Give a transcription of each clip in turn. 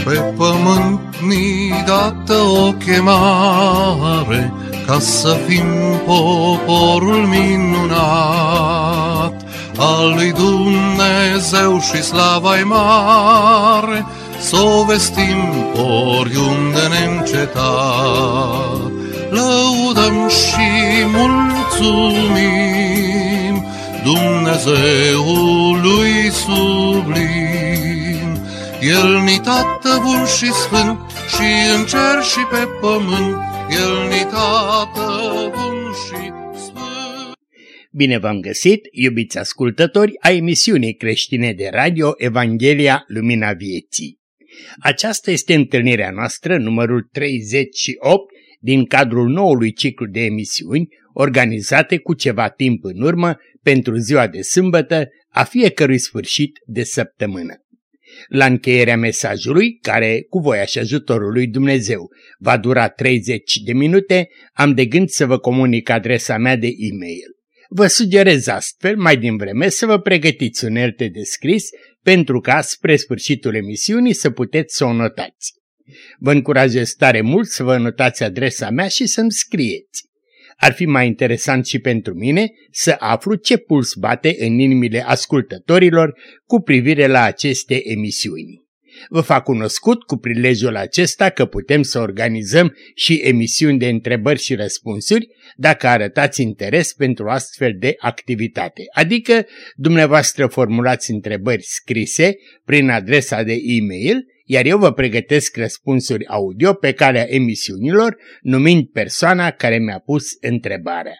Pe pământ ni dată o chemare, ca să fim poporul minunat, al lui Dumnezeu și slava-i mare, s-o vestim oriunde neîncetat. Lăudăm și mulțumim Dumnezeului sublim. El-ni Tată bun și sfânt, și în cer și pe pământ, El-ni Tată bun și sfânt. Bine v-am găsit, iubiți ascultători, a emisiunii creștine de radio Evanghelia Lumina Vieții. Aceasta este întâlnirea noastră, numărul 38, din cadrul noului ciclu de emisiuni, organizate cu ceva timp în urmă pentru ziua de sâmbătă a fiecărui sfârșit de săptămână. La încheierea mesajului, care, cu voia și ajutorul lui Dumnezeu, va dura 30 de minute, am de gând să vă comunic adresa mea de e-mail. Vă sugerez astfel, mai din vreme, să vă pregătiți unelte de scris, pentru ca, spre sfârșitul emisiunii, să puteți să o notați. Vă încurajez tare mult să vă notați adresa mea și să-mi scrieți. Ar fi mai interesant și pentru mine să aflu ce puls bate în inimile ascultătorilor cu privire la aceste emisiuni. Vă fac cunoscut cu prilejul acesta că putem să organizăm și emisiuni de întrebări și răspunsuri dacă arătați interes pentru astfel de activitate. Adică dumneavoastră formulați întrebări scrise prin adresa de e-mail, iar eu vă pregătesc răspunsuri audio pe calea emisiunilor, numind persoana care mi-a pus întrebarea.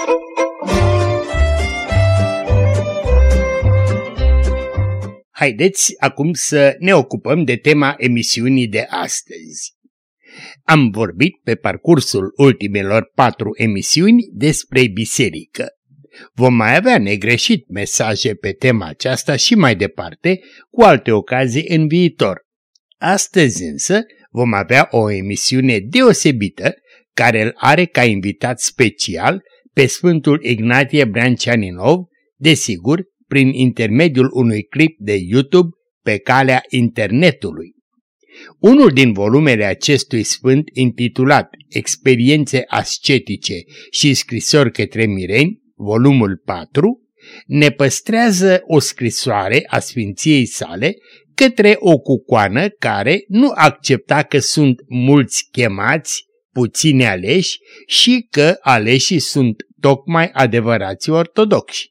Haideți acum să ne ocupăm de tema emisiunii de astăzi. Am vorbit pe parcursul ultimelor 4 emisiuni despre biserică. Vom mai avea negreșit mesaje pe tema aceasta și mai departe, cu alte ocazii în viitor. Astăzi însă vom avea o emisiune deosebită care îl are ca invitat special pe Sfântul Ignatie Brânceaninov, desigur, prin intermediul unui clip de YouTube pe calea internetului. Unul din volumele acestui sfânt, intitulat Experiențe ascetice și scrisori către mireni, volumul 4, ne păstrează o scrisoare a sfinției sale către o cucoană care nu accepta că sunt mulți chemați, puțini aleși și că aleșii sunt tocmai adevărații ortodoxi.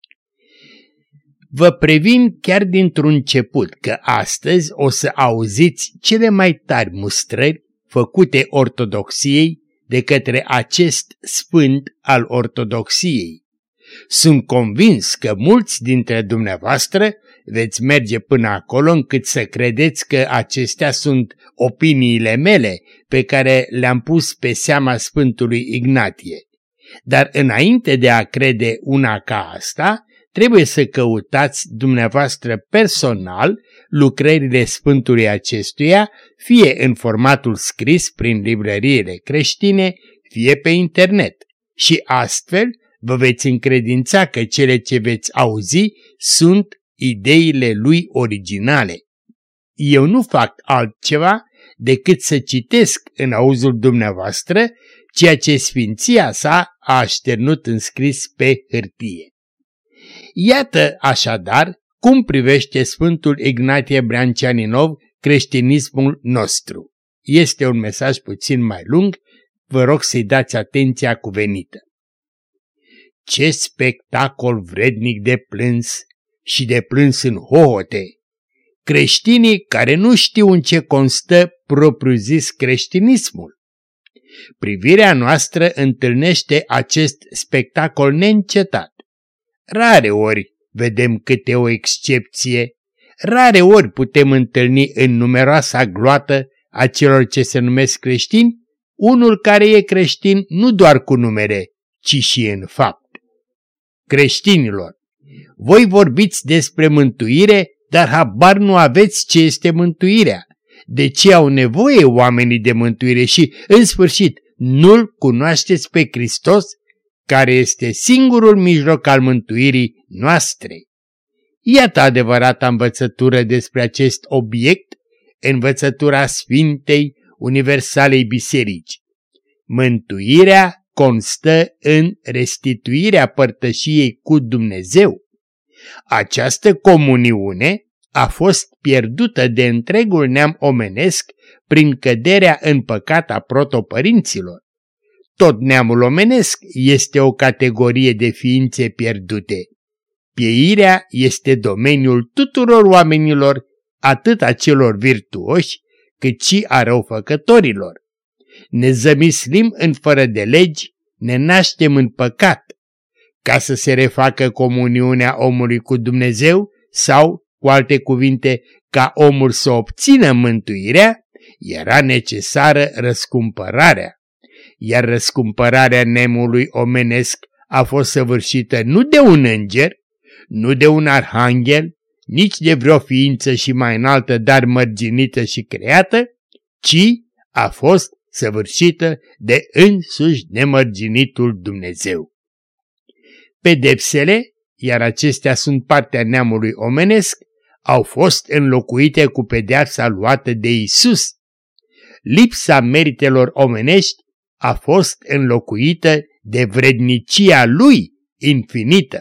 Vă previn chiar dintr-un început că astăzi o să auziți cele mai tari mustrări făcute ortodoxiei de către acest sfânt al ortodoxiei. Sunt convins că mulți dintre dumneavoastră veți merge până acolo încât să credeți că acestea sunt opiniile mele pe care le-am pus pe seama Sfântului Ignatie. Dar înainte de a crede una ca asta, trebuie să căutați dumneavoastră personal lucrările Sfântului acestuia, fie în formatul scris prin librăriile creștine, fie pe internet. Și astfel vă veți încredința că cele ce veți auzi sunt ideile lui originale. Eu nu fac altceva decât să citesc în auzul dumneavoastră ceea ce sfinția sa a așternut în scris pe hârtie. Iată așadar cum privește Sfântul Ignatie Brânceaninov creștinismul nostru. Este un mesaj puțin mai lung, vă rog să-i dați atenția cuvenită. Ce spectacol vrednic de plâns și de plâns în hohote! Creștinii care nu știu în ce constă propriu-zis creștinismul. Privirea noastră întâlnește acest spectacol neîncetat. Rare ori vedem câte o excepție, rare ori putem întâlni în numeroasa gloată a celor ce se numesc creștini, unul care e creștin nu doar cu numere, ci și în fapt. Creștinilor, voi vorbiți despre mântuire, dar habar nu aveți ce este mântuirea. De ce au nevoie oamenii de mântuire și, în sfârșit, nu-L cunoașteți pe Hristos, care este singurul mijloc al mântuirii noastre. Iată adevărata învățătură despre acest obiect învățătura Sfintei Universalei Biserici. Mântuirea constă în restituirea părtășiei cu Dumnezeu. Această comuniune a fost pierdută de întregul neam omenesc prin căderea în păcat a protopărinților. Tot neamul omenesc este o categorie de ființe pierdute. Pieirea este domeniul tuturor oamenilor, atât a celor virtuoși, cât și a răufăcătorilor. Ne zămislim în fără de legi, ne naștem în păcat. Ca să se refacă comuniunea omului cu Dumnezeu sau, cu alte cuvinte, ca omul să obțină mântuirea, era necesară răscumpărarea. Iar răscumpărarea neamului omenesc a fost săvârșită nu de un înger, nu de un arhanghel, nici de vreo ființă și mai înaltă, dar mărginită și creată, ci a fost săvârșită de însuși nemărginitul Dumnezeu. Pedepsele, iar acestea sunt partea neamului omenesc, au fost înlocuite cu pedeapsa luată de Iisus. Lipsa meritelor omenești a fost înlocuită de vrednicia Lui infinită.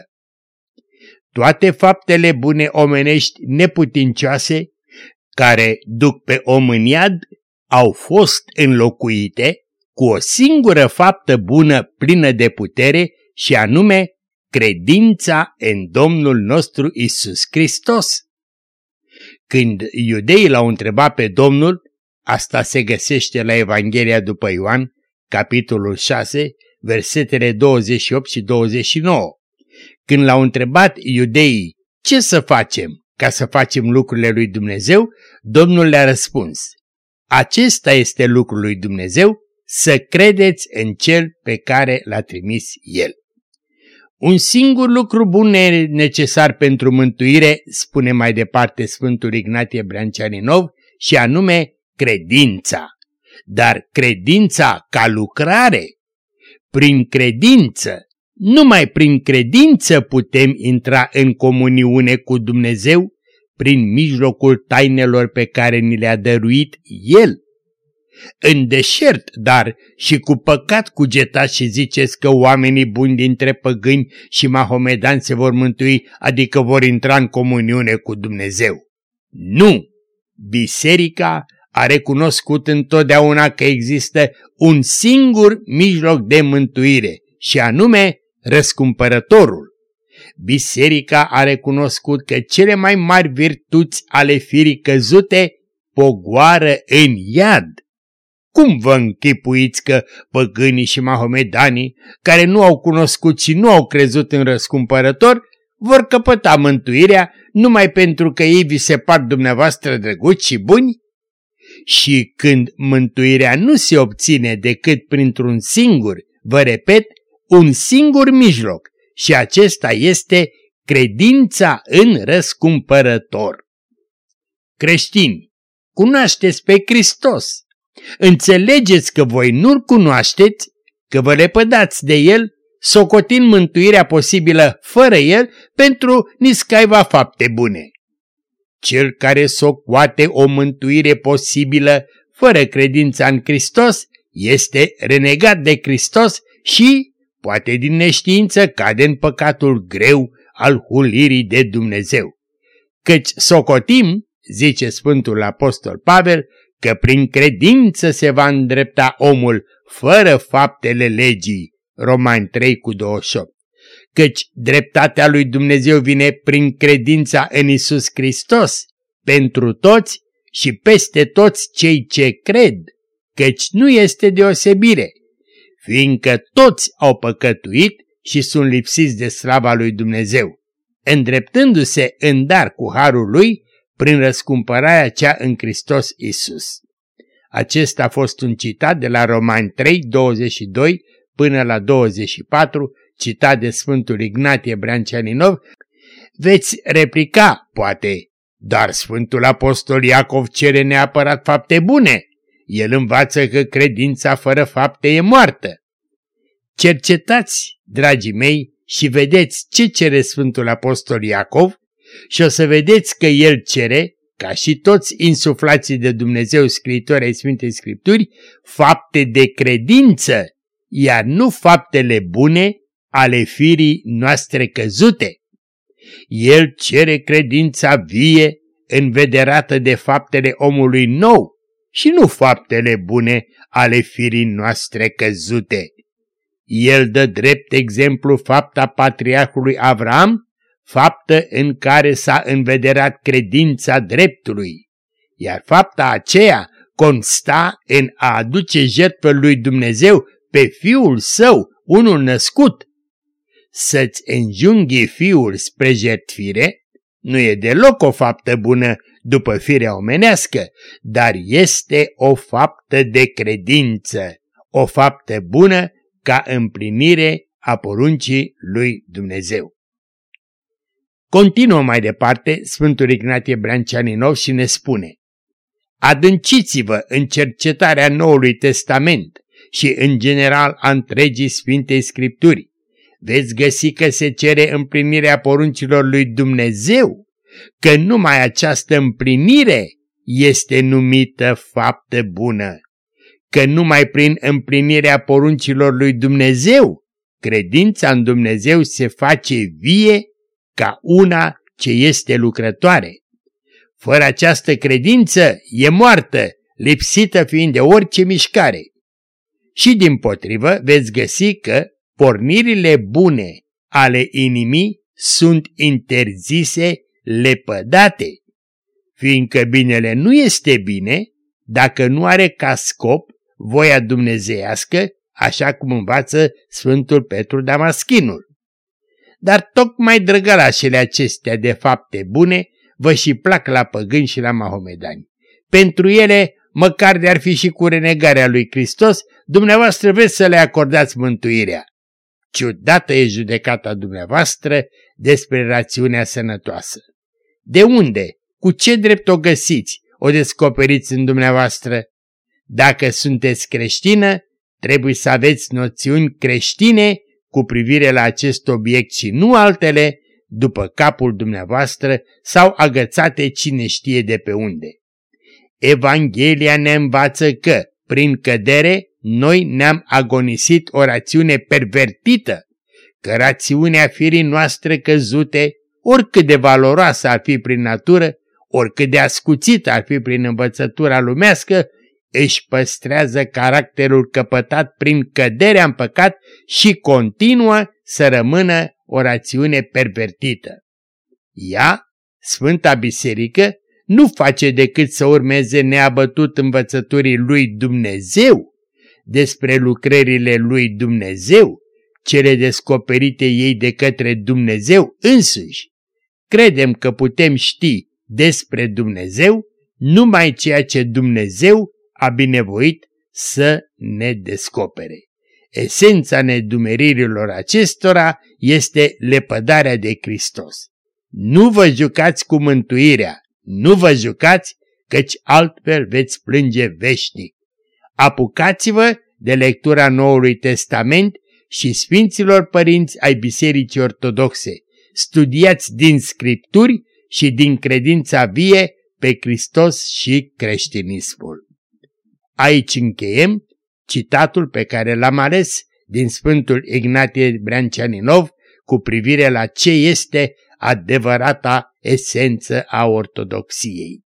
Toate faptele bune omenești neputincioase, care duc pe om în iad, au fost înlocuite cu o singură faptă bună plină de putere, și anume credința în Domnul nostru Iisus Hristos. Când iudeii l-au întrebat pe Domnul, asta se găsește la Evanghelia după Ioan, capitolul 6, versetele 28 și 29. Când l-au întrebat iudeii ce să facem ca să facem lucrurile lui Dumnezeu, Domnul le-a răspuns: acesta este lucrul lui Dumnezeu, să credeți în Cel pe care l-a trimis El. Un singur lucru bun e necesar pentru mântuire, spune mai departe Sfântul Ignatie Brânceaninov, și anume credința. Dar credința ca lucrare. Prin credință, numai prin credință putem intra în comuniune cu Dumnezeu, prin mijlocul tainelor pe care ni le-a dăruit El. În deșert, dar și cu păcat cugetați și ziceți că oamenii buni dintre păgâni și mahomedani se vor mântui, adică vor intra în comuniune cu Dumnezeu. Nu! Biserica a recunoscut întotdeauna că există un singur mijloc de mântuire, și anume răscumpărătorul. Biserica a recunoscut că cele mai mari virtuți ale firii căzute pogoară în iad. Cum vă închipuiți că păgânii și mahomedanii, care nu au cunoscut și nu au crezut în răscumpărător, vor căpăta mântuirea numai pentru că ei vi se par dumneavoastră drăguți și buni? Și când mântuirea nu se obține decât printr-un singur, vă repet, un singur mijloc, și acesta este credința în răscumpărător. Creștini, cunoașteți pe Hristos. Înțelegeți că voi nu-L cunoașteți, că vă lepădați de El, socotind mântuirea posibilă fără El pentru niscaiva fapte bune. Cel care socoate o mântuire posibilă fără credința în Hristos este renegat de Hristos și, poate din neștiință, cade în păcatul greu al hulirii de Dumnezeu. Căci socotim, zice Sfântul Apostol Pavel, că prin credință se va îndrepta omul fără faptele legii, Romani 3:28. Căci dreptatea lui Dumnezeu vine prin credința în Iisus Hristos, pentru toți și peste toți cei ce cred, căci nu este deosebire, fiindcă toți au păcătuit și sunt lipsiți de slava lui Dumnezeu, îndreptându-se în dar cu harul lui prin răscumpărarea cea în Hristos Iisus. Acesta a fost un citat de la Romani 3:22 până la 24, citat de Sfântul Ignatie Brânceaninov. Veți replica, poate, dar Sfântul Apostol Iacov cere neapărat fapte bune. El învață că credința fără fapte e moartă. Cercetați, dragii mei, și vedeți ce cere Sfântul Apostol Iacov și o să vedeți că el cere ca și toți insuflații de Dumnezeu scriitori ai Sfintei Scripturi, fapte de credință, iar nu faptele bune ale firii noastre căzute. El cere credința vie, învederată de faptele omului nou și nu faptele bune ale firii noastre căzute. El dă drept exemplu fapta patriarhului Avram, faptă în care s-a învederat credința dreptului, iar fapta aceea consta în a aduce jertfă lui Dumnezeu pe Fiul Său, unul născut. Să-ți înjunghi Fiul spre jertfire nu e deloc o faptă bună după firea omenească, dar este o faptă de credință, o faptă bună ca împlinire a poruncii lui Dumnezeu. Continuă mai departe Sfântul Ignatie Brânceaninov și ne spune: adânciți-vă în cercetarea Noului Testament și în general a întregii Sfintei Scripturi. Veți găsi că se cere împlinirea poruncilor lui Dumnezeu, că numai această împlinire este numită faptă bună, că numai prin împlinirea poruncilor lui Dumnezeu credința în Dumnezeu se face vie ca una ce este lucrătoare. Fără această credință e moartă, lipsită fiind de orice mișcare. Și dimpotrivă veți găsi că pornirile bune ale inimii sunt interzise, lepădate, fiindcă binele nu este bine dacă nu are ca scop voia dumnezeiască, așa cum învață Sfântul Petru Damaschinul. Dar tocmai drăgălașele acestea de fapte bune vă și plac la păgâni și la mahomedani. Pentru ele, măcar de-ar fi și cu renegarea lui Hristos, dumneavoastră vreți să le acordați mântuirea. Ciudată e judecata dumneavoastră despre rațiunea sănătoasă. De unde? Cu ce drept o găsiți? O descoperiți în dumneavoastră? Dacă sunteți creștină, trebuie să aveți noțiuni creștine cu privire la acest obiect și nu altele, după capul dumneavoastră sau agățate cine știe de pe unde. Evanghelia ne învață că, prin cădere, noi ne-am agonisit o rațiune pervertită, că rațiunea firii noastre căzute, oricât de valoroasă ar fi prin natură, oricât de ascuțită ar fi prin învățătura lumească, își păstrează caracterul căpătat prin căderea în păcat și continuă să rămână o rațiune pervertită. Ea, Sfânta Biserică, nu face decât să urmeze neabătut învățăturii lui Dumnezeu despre lucrările lui Dumnezeu, cele descoperite ei de către Dumnezeu însuși. Credem că putem ști despre Dumnezeu numai ceea ce Dumnezeu a binevoit să ne descopere. Esența nedumeririlor acestora este lepădarea de Hristos. Nu vă jucați cu mântuirea, nu vă jucați, căci altfel veți plânge veșnic. Apucați-vă de lectura Noului Testament și Sfinților Părinți ai Bisericii Ortodoxe. Studiați din Scripturi și din credința vie pe Hristos și creștinismul. Aici încheiem citatul pe care l-am ales din Sfântul Ignatie Brânceaninov cu privire la ce este adevărata esență a ortodoxiei.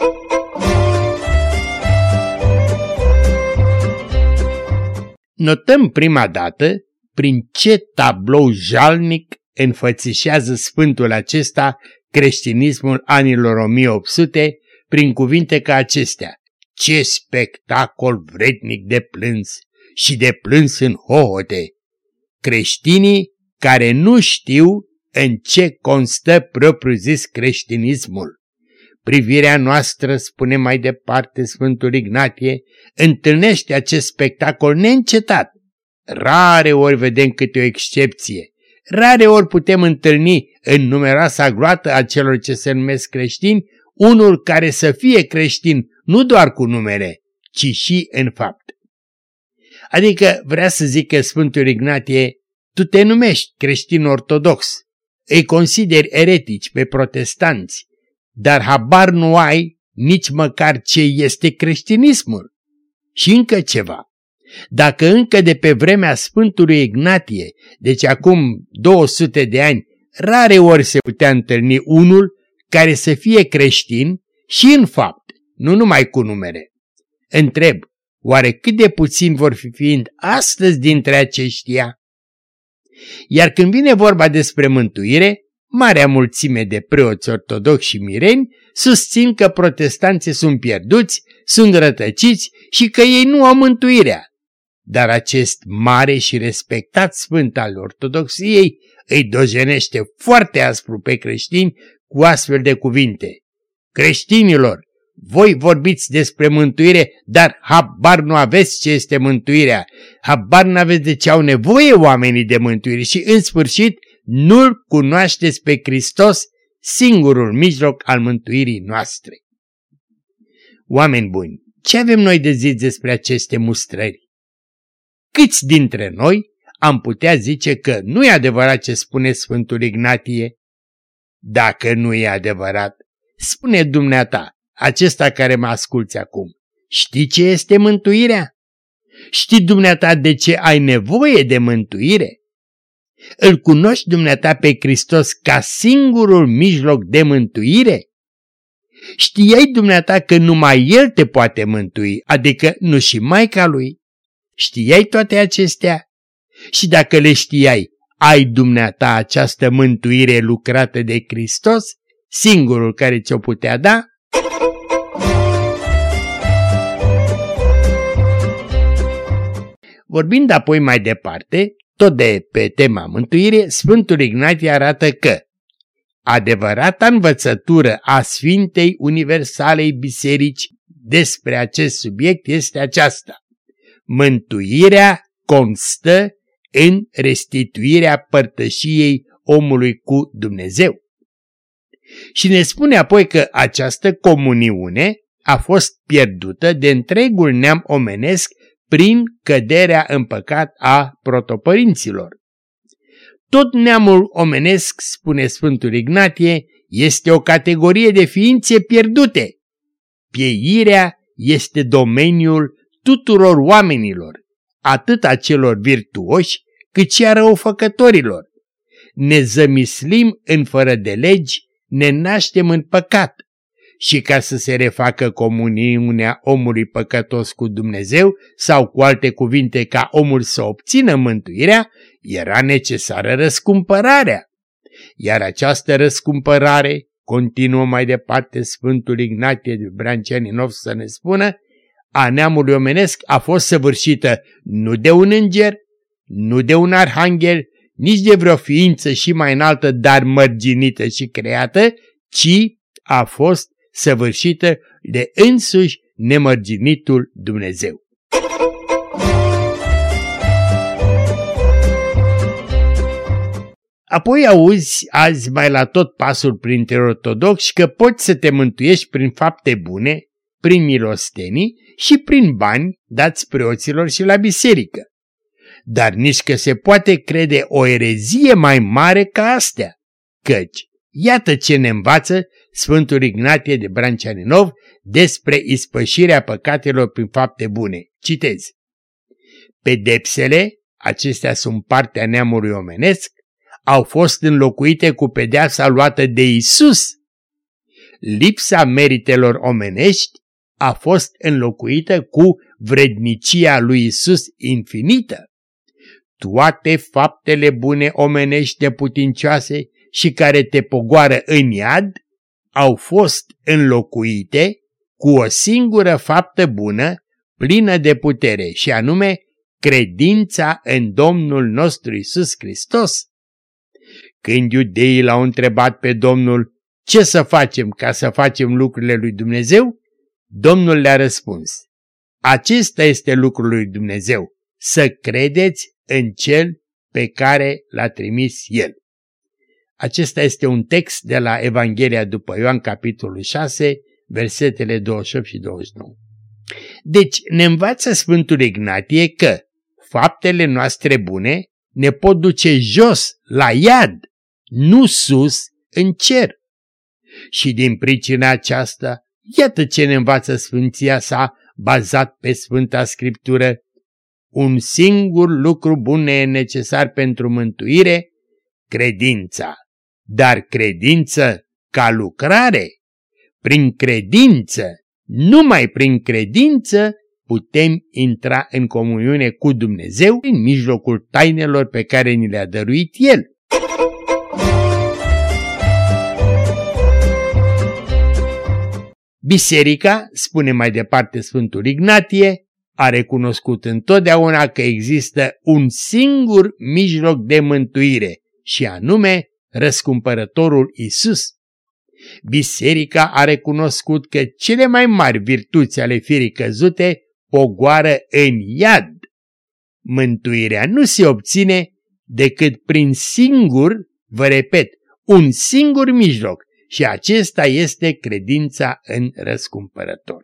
Notăm prima dată prin ce tablou jalnic înfățișează Sfântul acesta creștinismul anilor 1800 prin cuvinte ca acestea: ce spectacol vrednic de plâns și de plâns în hohote! Creștinii care nu știu în ce constă propriu-zis creștinismul. Privirea noastră, spune mai departe Sfântul Ignatie, întâlnește acest spectacol neîncetat. Rare ori vedem câte o excepție. Rare ori putem întâlni în numeroasa gloată a celor ce se numesc creștini unul care să fie creștin nu doar cu numele, ci și în fapt. Adică vrea să zică Sfântul Ignatie, tu te numești creștin ortodox, îi consideri eretici pe protestanți, dar habar nu ai nici măcar ce este creștinismul. Și încă ceva. Dacă încă de pe vremea Sfântului Ignatie, deci acum 200 de ani, rare ori se putea întâlni unul care să fie creștin și în fapt, nu numai cu numere. Întreb, oare cât de puțini vor fi fiind astăzi dintre aceștia? Iar când vine vorba despre mântuire, marea mulțime de preoți ortodoxi și mireni susțin că protestanții sunt pierduți, sunt rătăciți și că ei nu au mântuirea. Dar acest mare și respectat sfânt al ortodoxiei îi dojenește foarte aspru pe creștini cu astfel de cuvinte. Creștinilor, voi vorbiți despre mântuire, dar habar nu aveți ce este mântuirea, habar nu aveți de ce au nevoie oamenii de mântuire și în sfârșit nu-L cunoașteți pe Hristos, singurul mijloc al mântuirii noastre. Oameni buni, ce avem noi de zis despre aceste mustrări? Câți dintre noi am putea zice că nu e adevărat ce spune Sfântul Ignatie? Dacă nu e adevărat, spune dumneata, acesta care mă asculți acum, știi ce este mântuirea? Știi dumneata de ce ai nevoie de mântuire? Îl cunoști dumneata pe Hristos ca singurul mijloc de mântuire? Știai dumneata că numai El te poate mântui, adică nu și Maica Lui? Știai toate acestea? Și dacă le știai, ai dumneata această mântuire lucrată de Hristos, singurul care ți-o putea da? Vorbind apoi mai departe, tot de pe tema mântuire, Sfântul Ignatie arată că adevărata învățătură a Sfintei Universalei Biserici despre acest subiect este aceasta. Mântuirea constă în restituirea părtășiei omului cu Dumnezeu. Și ne spune apoi că această comuniune a fost pierdută de întregul neam omenesc prin căderea în păcat a protopărinților. Tot neamul omenesc, spune Sfântul Ignatie, este o categorie de ființe pierdute. Pieirea este domeniul tuturor oamenilor, atât a celor virtuoși, cât și a răufăcătorilor. Ne zămislim în fără de legi, ne naștem în păcat. Și ca să se refacă comuniunea omului păcătos cu Dumnezeu, sau cu alte cuvinte ca omul să obțină mântuirea, era necesară răscumpărarea. Iar această răscumpărare, continuă mai departe Sfântul Ignatie de Brânceaninov să ne spună, a neamului omenesc a fost săvârșită nu de un înger, nu de un arhanghel, nici de vreo ființă și mai înaltă, dar mărginită și creată, ci a fost săvârșită de însuși nemărginitul Dumnezeu. Apoi auzi azi mai la tot pasul printre ortodoxi că poți să te mântuiești prin fapte bune, prin milostenii și prin bani dați preoților și la biserică. Dar nici că se poate crede o erezie mai mare ca astea, căci iată ce ne învață Sfântul Ignatie de Brânceaninov despre ispășirea păcatelor prin fapte bune. Citez. Pedepsele, acestea sunt partea neamului omenesc, au fost înlocuite cu pedeapsa luată de Iisus. Lipsa meritelor omenești a fost înlocuită cu vrednicia lui Iisus infinită. Toate faptele bune omenești neputincioase și care te pogoară în iad au fost înlocuite cu o singură faptă bună, plină de putere, și anume credința în Domnul nostru Iisus Hristos. Când iudeii l-au întrebat pe Domnul ce să facem ca să facem lucrurile lui Dumnezeu, Domnul le-a răspuns: acesta este lucrul lui Dumnezeu, să credeți în Cel pe care l-a trimis El. Acesta este un text de la Evanghelia după Ioan, capitolul 6, versetele 28 și 29. Deci ne învață Sfântul Ignatie că faptele noastre bune ne pot duce jos, la iad, nu sus, în cer. Și din pricina aceasta, iată ce ne învață Sfinția sa, bazat pe Sfânta Scriptură. Un singur lucru bun ne e necesar pentru mântuire, credința. Dar credință ca lucrare. Prin credință, numai prin credință, putem intra în comuniune cu Dumnezeu în mijlocul tainelor pe care ni le-a dăruit El. Biserica, spune mai departe Sfântul Ignatie, a recunoscut întotdeauna că există un singur mijloc de mântuire, și anume răscumpărătorul Iisus. Biserica a recunoscut că cele mai mari virtuți ale firii căzute pogoară în iad. Mântuirea nu se obține decât prin singur, vă repet, un singur mijloc, și acesta este credința în răscumpărător.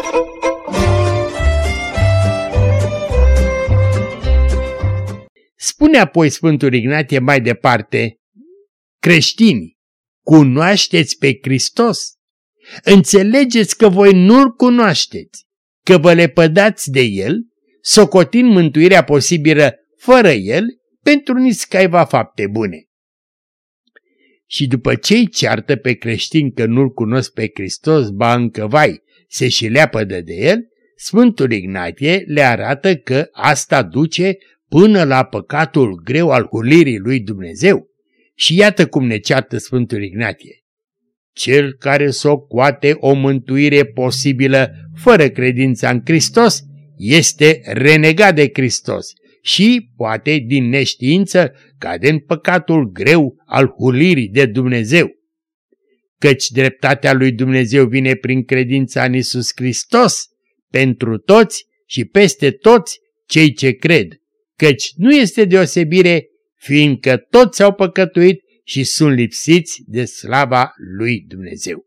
Spune apoi Sfântul Ignatie mai departe: creștinii, cunoașteți pe Hristos? Înțelegeți că voi nu-L cunoașteți, că vă lepădați de El, socotind mântuirea posibilă fără El, pentru niscaiva fapte bune. Și după ce-i ceartă pe creștini că nu-L cunosc pe Hristos, ba încă vai, se și leapădă de El, Sfântul Ignatie le arată că asta duce până la păcatul greu al hulirii lui Dumnezeu. Și iată cum ne ceartă Sfântul Ignatie: cel care socoate o mântuire posibilă fără credința în Hristos este renegat de Hristos și, poate din neștiință, cade în păcatul greu al hulirii de Dumnezeu. Căci dreptatea lui Dumnezeu vine prin credința în Iisus Hristos pentru toți și peste toți cei ce cred, căci nu este deosebire, fiindcă toți au păcătuit și sunt lipsiți de slava lui Dumnezeu.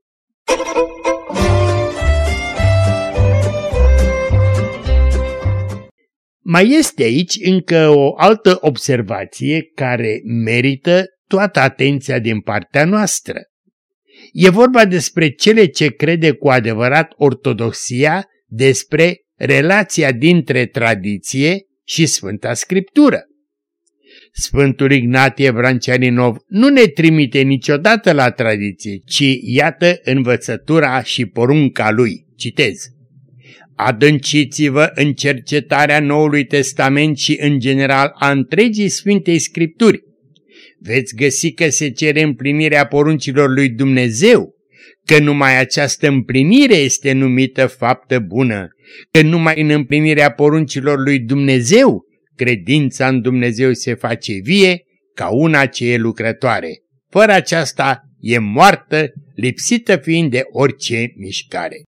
Mai este aici încă o altă observație care merită toată atenția din partea noastră. E vorba despre cele ce crede cu adevărat ortodoxia despre relația dintre tradiție și Sfânta Scriptură. Sfântul Ignatie Brănceaninov nu ne trimite niciodată la tradiție, ci iată învățătura și porunca lui. Citez: adânciți-vă în cercetarea Noului Testament și în general a întregii Sfintei Scripturi. Veți găsi că se cere împlinirea poruncilor lui Dumnezeu, că numai această împlinire este numită faptă bună, că numai în împlinirea poruncilor lui Dumnezeu credința în Dumnezeu se face vie ca una ce e lucrătoare. Fără aceasta e moartă, lipsită fiind de orice mișcare.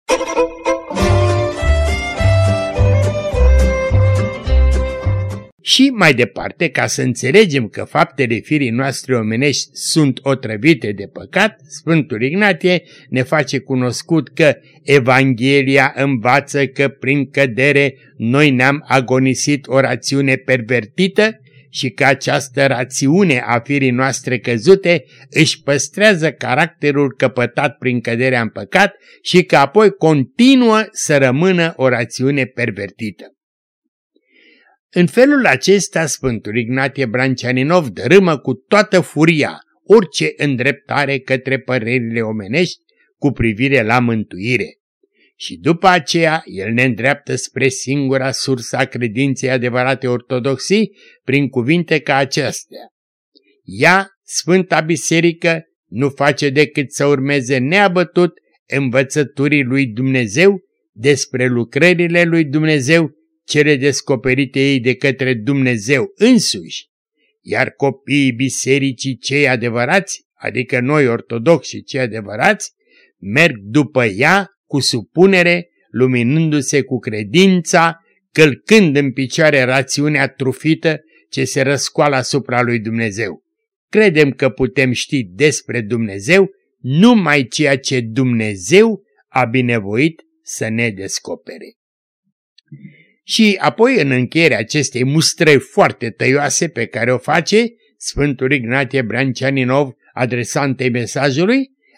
Și mai departe, ca să înțelegem că faptele firii noastre omenești sunt otrăvite de păcat, Sfântul Ignatie ne face cunoscut că Evanghelia învață că prin cădere noi ne-am agonisit o rațiune pervertită și că această rațiune a firii noastre căzute își păstrează caracterul căpătat prin căderea în păcat și că apoi continuă să rămână o rațiune pervertită. În felul acesta, Sfântul Ignatie Brănceaninov dărâmă cu toată furia orice îndreptare către părerile omenești cu privire la mântuire. Și după aceea, el ne îndreaptă spre singura sursă a credinței adevărate ortodoxii prin cuvinte ca acestea: ea, Sfânta Biserică, nu face decât să urmeze neabătut învățăturii lui Dumnezeu despre lucrările lui Dumnezeu, cele descoperite ei de către Dumnezeu însuși, iar copiii bisericii cei adevărați, adică noi ortodoxi cei adevărați, merg după ea cu supunere, luminându-se cu credința, călcând în picioare rațiunea trufită ce se răscoală asupra lui Dumnezeu. Credem că putem ști despre Dumnezeu numai ceea ce Dumnezeu a binevoit să ne descopere. Și apoi, în încheierea acestei mustrări foarte tăioase pe care o face Sfântul Ignatie Brănceaninov adresantei mesajului,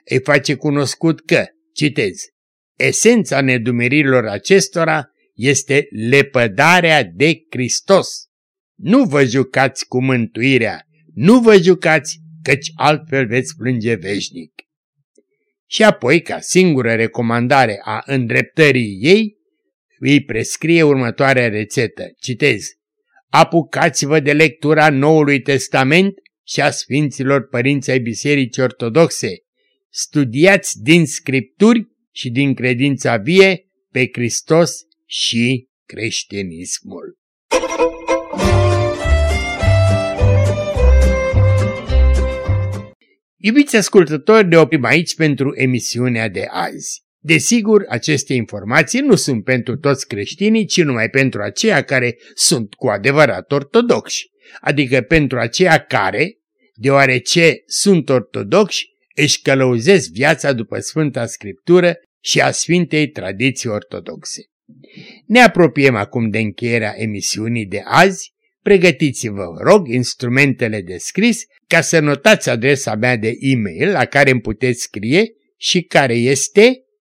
îi face cunoscut că, citez, esența nedumeririlor acestora este lepădarea de Hristos. Nu vă jucați cu mântuirea, nu vă jucați, căci altfel veți plânge veșnic. Și apoi, ca singură recomandare a îndreptării ei, îi prescrie următoarea rețetă, citez, apucați-vă de lectura Noului Testament și a Sfinților Părinți ai Bisericii Ortodoxe, studiați din Scripturi și din credința vie pe Hristos și creștinismul. Iubiți ascultători, ne oprim aici pentru emisiunea de azi. Desigur, aceste informații nu sunt pentru toți creștinii, ci numai pentru aceia care sunt cu adevărat ortodoxi, adică pentru aceia care, deoarece sunt ortodoxi, își călăuzesc viața după Sfânta Scriptură și a Sfintei Tradiții Ortodoxe. Ne apropiem acum de încheierea emisiunii de azi. Pregătiți-vă, rog, instrumentele de scris ca să notați adresa mea de e-mail la care îmi puteți scrie și care este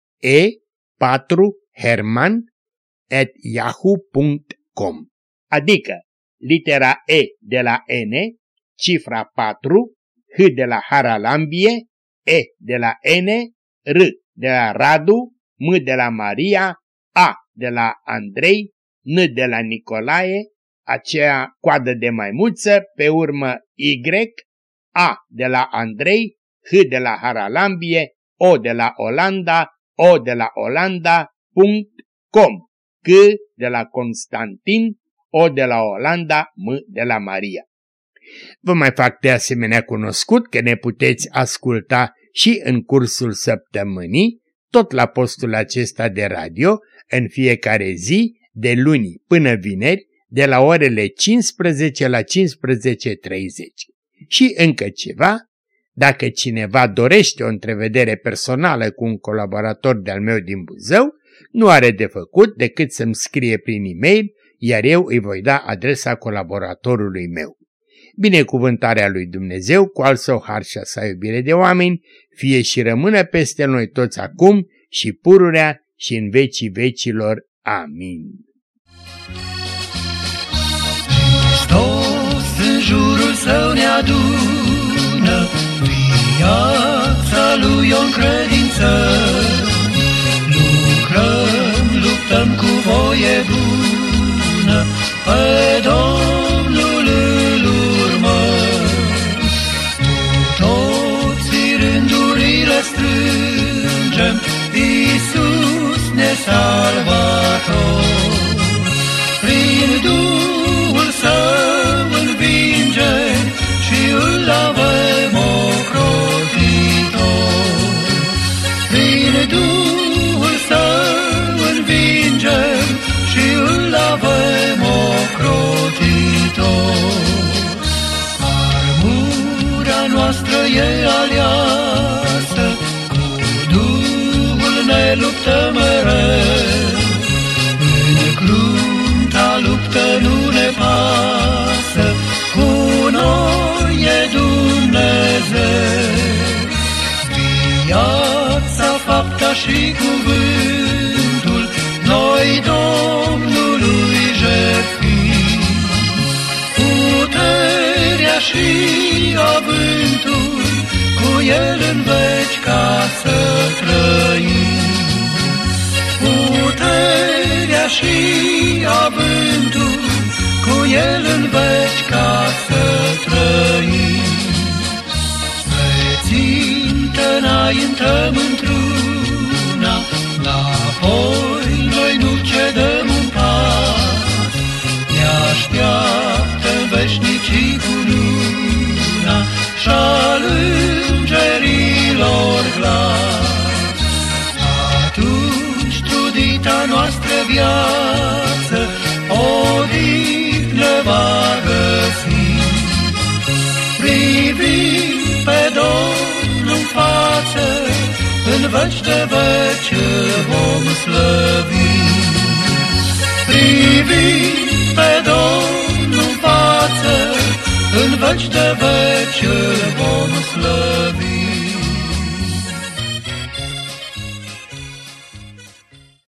e4herman@yahoo.com, adică litera E de la N, cifra 4, H de la Haralambie, E de la N, R de la Radu, M de la Maria, A de la Andrei, N de la Nicolae, aceea coadă de maimuță, pe urmă Y, A de la Andrei, H de la Haralambie, O de la Olanda, O de la Olanda.com, C de la Constantin, O de la Olanda, M de la Maria. Vă mai fac de asemenea cunoscut că ne puteți asculta și în cursul săptămânii, tot la postul acesta de radio, în fiecare zi, de luni până vineri, de la orele 15 la 15:30. Și încă ceva, dacă cineva dorește o întrevedere personală cu un colaborator de-al meu din Buzău, nu are de făcut decât să-mi scrie prin e-mail, iar eu îi voi da adresa colaboratorului meu. Binecuvântarea lui Dumnezeu, cu al său har și a sa iubire de oameni, fie și rămână peste noi toți acum și pururea și în vecii vecilor. Amin. Hristos în jurul său ne adună, viața lui o încredință. Lucrăm, luptăm cu voie bună, pe Domnul îl urmăm. Cu toții rândurile strângem, Iisus ne salvator. Prin Duhul Său învingem și îl avem ocrotitor. Prin Duhul Său învingem și îl avem ocrotitor. Armura noastră e aleasă, cu Duhul ne luptăm mereu. În crunta luptă nu ne pasă, cu noi e Dumnezeu. Viața, fapta și cuvântul, noi Domnului jertfim. Puterea și avântul, cu El în veci ca să trăim. Puterea și avântul, cu El în veci ca să trăim. Spre țintă înaintăm într-una, înapoi noi nu cedăm un pas. Ne așteaptă veșnicii cu luna și-al îngerilor glas. Atunci trudita noastră viață odihnă va găsi. Privim pe Domnul în față, în veci de veci îl vom slăvi. Privim pe Domnul în față, în veci de veci îl vom slăvi.